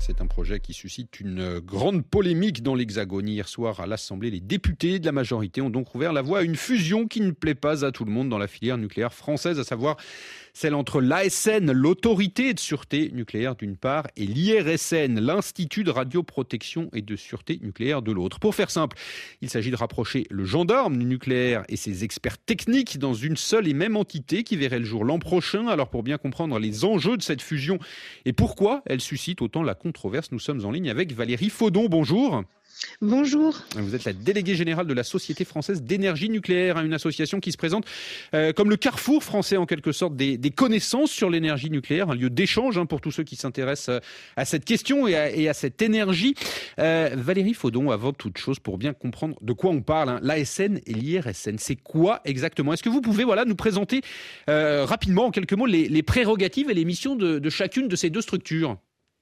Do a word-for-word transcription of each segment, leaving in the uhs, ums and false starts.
C'est un projet qui suscite une grande polémique dans l'Hexagone. Hier soir, à l'Assemblée, les députés de la majorité ont donc ouvert la voie à une fusion qui ne plaît pas à tout le monde dans la filière nucléaire française, à savoir celle entre l'A S N, l'Autorité de sûreté nucléaire d'une part, et l'I R S N, l'Institut de radioprotection et de sûreté nucléaire de l'autre. Pour faire simple, il s'agit de rapprocher le gendarme du nucléaire et ses experts techniques dans une seule et même entité qui verrait le jour l'an prochain. Alors pour bien comprendre les enjeux de cette fusion et pourquoi elle suscite autant la controverse, nous sommes en ligne avec Valérie Faudon. Bonjour. Bonjour. Vous êtes la déléguée générale de la Société française d'énergie nucléaire, une association qui se présente euh, comme le carrefour français en quelque sorte des, des connaissances sur l'énergie nucléaire, un lieu d'échange hein, pour tous ceux qui s'intéressent euh, à cette question et à, et à cette énergie. Euh, Valérie Faudon, avant toute chose, pour bien comprendre de quoi on parle, hein, l'A S N et l'I R S N, c'est quoi exactement? Est-ce que vous pouvez voilà, nous présenter euh, rapidement, en quelques mots, les, les prérogatives et les missions de, de chacune de ces deux structures?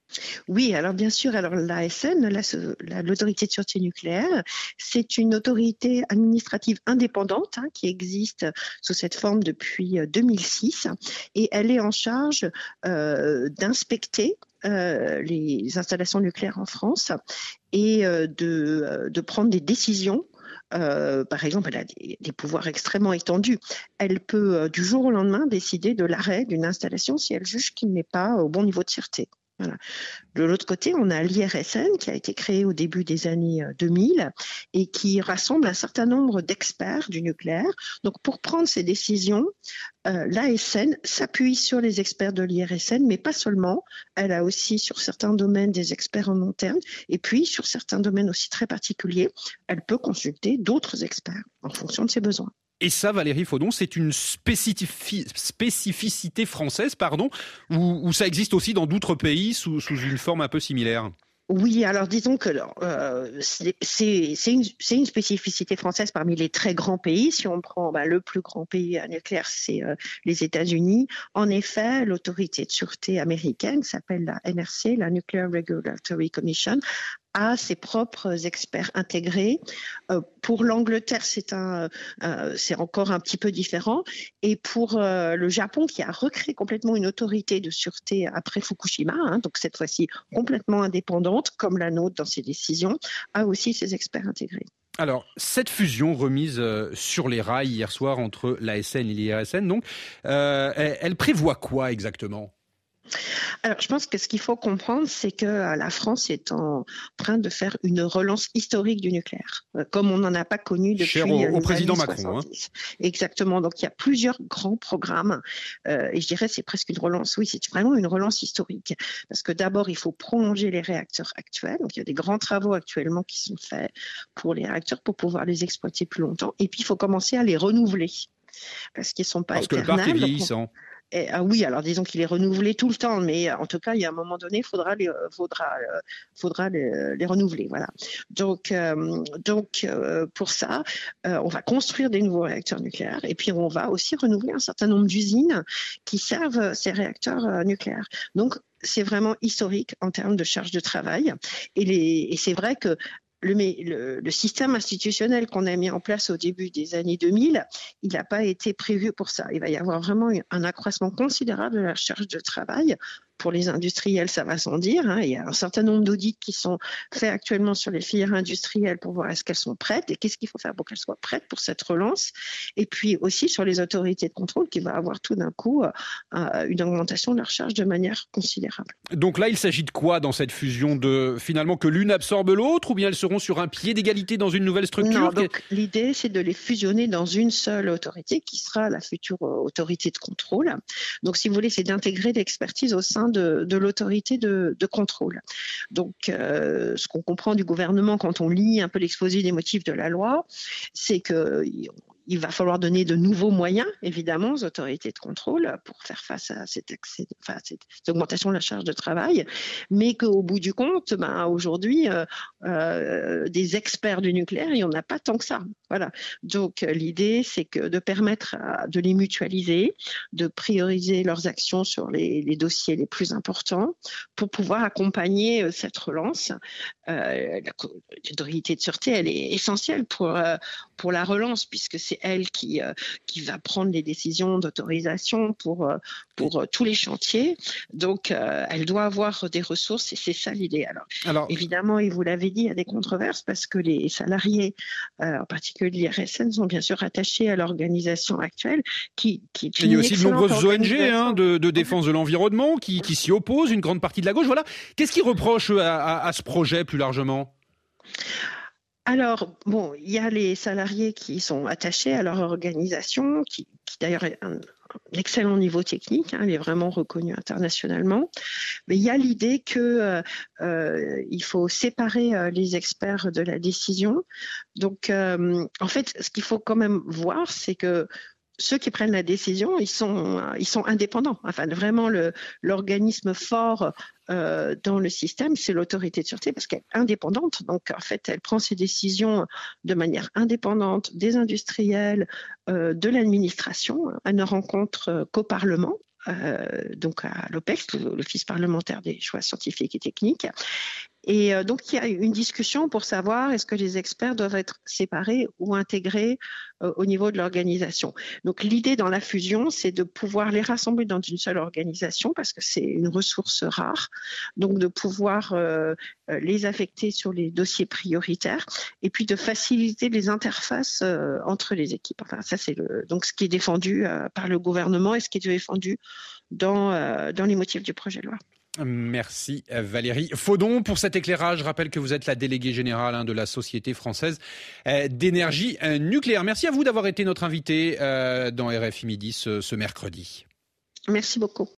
Oui, alors bien sûr, alors l'A S N, l'Autorité de sûreté nucléaire, c'est une autorité administrative indépendante hein, qui existe sous cette forme depuis deux mille six et elle est en charge euh, d'inspecter euh, les installations nucléaires en France et euh, de, de prendre des décisions. Euh, par exemple, elle a des, des pouvoirs extrêmement étendus. Elle peut euh, du jour au lendemain décider de l'arrêt d'une installation si elle juge qu'il n'est pas au bon niveau de sûreté. Voilà. De l'autre côté, on a l'I R S N qui a été créé au début des années deux mille et qui rassemble un certain nombre d'experts du nucléaire. Donc, pour prendre ces décisions, euh, l'A S N s'appuie sur les experts de l'I R S N, mais pas seulement. Elle a aussi sur certains domaines des experts en interne et puis sur certains domaines aussi très particuliers, elle peut consulter d'autres experts en fonction de ses besoins. Et ça, Valérie Faudon, c'est une spécifi- spécificité française, pardon, ou, ou ça existe aussi dans d'autres pays sous, sous une forme un peu similaire? Oui, alors disons que euh, c'est, c'est, une, c'est une spécificité française parmi les très grands pays. Si on prend bah, le plus grand pays nucléaire, c'est euh, les États-Unis. En effet, l'autorité de sûreté américaine s'appelle la N R C, la Nuclear Regulatory Commission, a ses propres experts intégrés. Euh, pour l'Angleterre, c'est un, euh, c'est encore un petit peu différent. Et pour euh, le Japon, qui a recréé complètement une autorité de sûreté après Fukushima, hein, donc cette fois-ci complètement indépendante, comme la nôtre dans ses décisions, a aussi ses experts intégrés. Alors, cette fusion remise euh, sur les rails hier soir entre l'A S N et l'I R S N, donc, euh, elle, elle prévoit quoi exactement ? Alors, je pense que ce qu'il faut comprendre, c'est que la France est en train de faire une relance historique du nucléaire, comme on n'en a pas connu depuis Cher au, au président Macron. Hein. Exactement. Donc, il y a plusieurs grands programmes, euh, et je dirais c'est presque une relance. Oui, c'est vraiment une relance historique, parce que d'abord, il faut prolonger les réacteurs actuels. Donc, il y a des grands travaux actuellement qui sont faits pour les réacteurs pour pouvoir les exploiter plus longtemps. Et puis, il faut commencer à les renouveler, parce qu'ils ne sont pas parce éternels. Parce que le parc est vieillissant. Et, ah oui, alors disons qu'il est renouvelé tout le temps, mais en tout cas, il y a un moment donné, il faudra les, faudra, faudra les, les renouveler. Voilà. Donc, euh, donc euh, pour ça, euh, on va construire des nouveaux réacteurs nucléaires et puis on va aussi renouveler un certain nombre d'usines qui servent ces réacteurs euh, nucléaires. Donc, c'est vraiment historique en termes de charge de travail. Et, les, et c'est vrai que Le, le, le système institutionnel qu'on a mis en place au début des années deux mille, il n'a pas été prévu pour ça. Il va y avoir vraiment un accroissement considérable de la charge de travail. Pour les industriels, ça va sans dire. Hein. Il y a un certain nombre d'audits qui sont faits actuellement sur les filières industrielles pour voir est-ce qu'elles sont prêtes et qu'est-ce qu'il faut faire pour qu'elles soient prêtes pour cette relance. Et puis aussi sur les autorités de contrôle qui va avoir tout d'un coup euh, une augmentation de leur charge de manière considérable. Donc là, il s'agit de quoi dans cette fusion? De finalement que l'une absorbe l'autre ou bien elles seront sur un pied d'égalité dans une nouvelle structure? Non, donc l'idée, c'est de les fusionner dans une seule autorité qui sera la future autorité de contrôle. Donc si vous voulez, c'est d'intégrer l'expertise au sein De, de l'autorité de, de contrôle. Donc, euh, ce qu'on comprend du gouvernement quand on lit un peu l'exposé des motifs de la loi, c'est que il va falloir donner de nouveaux moyens, évidemment, aux autorités de contrôle pour faire face à cette, excès, enfin, cette, cette augmentation de la charge de travail, mais qu'au bout du compte, ben, aujourd'hui, euh, euh, des experts du nucléaire, il n'y en a pas tant que ça. Voilà. Donc, l'idée, c'est que de permettre à, de les mutualiser, de prioriser leurs actions sur les, les dossiers les plus importants pour pouvoir accompagner cette relance euh, l'autorité de sûreté, elle est essentielle pour, euh, pour la relance, puisque c'est elle qui, euh, qui va prendre les décisions d'autorisation pour, euh, pour euh, tous les chantiers. Donc, euh, elle doit avoir des ressources et c'est ça l'idée. Alors, Alors évidemment, et vous l'avez dit, il y a des controverses parce que les salariés, euh, en particulier l'I R S N, sont bien sûr attachés à l'organisation actuelle qui, qui est une Il y a aussi de nombreuses O N G hein, de, de défense de l'environnement qui, qui s'y opposent, une grande partie de la gauche. Voilà. Qu'est-ce qu'ils reprochent à, à, à ce projet plus largement ? Alors, bon, il y a les salariés qui sont attachés à leur organisation, qui, qui d'ailleurs est un, un excellent niveau technique, hein, elle est vraiment reconnue internationalement. Mais il y a l'idée que euh, il faut séparer euh, les experts de la décision. Donc, euh, en fait, ce qu'il faut quand même voir, c'est que ceux qui prennent la décision, ils sont, ils sont indépendants. Enfin, vraiment, le, l'organisme fort euh, dans le système, c'est l'autorité de sûreté parce qu'elle est indépendante. Donc, en fait, elle prend ses décisions de manière indépendante des industriels, euh, de l'administration. Elle ne rencontre euh, qu'au Parlement. Euh, donc à l'OPEX, l'Office parlementaire des choix scientifiques et techniques. Et euh, donc, il y a une discussion pour savoir est-ce que les experts doivent être séparés ou intégrés euh, au niveau de l'organisation. Donc, l'idée dans la fusion, c'est de pouvoir les rassembler dans une seule organisation parce que c'est une ressource rare. Donc, de pouvoir euh, les affecter sur les dossiers prioritaires et puis de faciliter les interfaces euh, entre les équipes. Enfin, ça, c'est le, donc ce qui est défendu euh, par le gouvernement et ce qui est défendu dans, euh, dans les motifs du projet de loi. Merci Valérie Faudon pour cet éclairage. Je rappelle que vous êtes la déléguée générale hein, de la Société française euh, d'énergie euh, nucléaire. Merci à vous d'avoir été notre invitée euh, dans R F I Midi ce, ce mercredi. Merci beaucoup.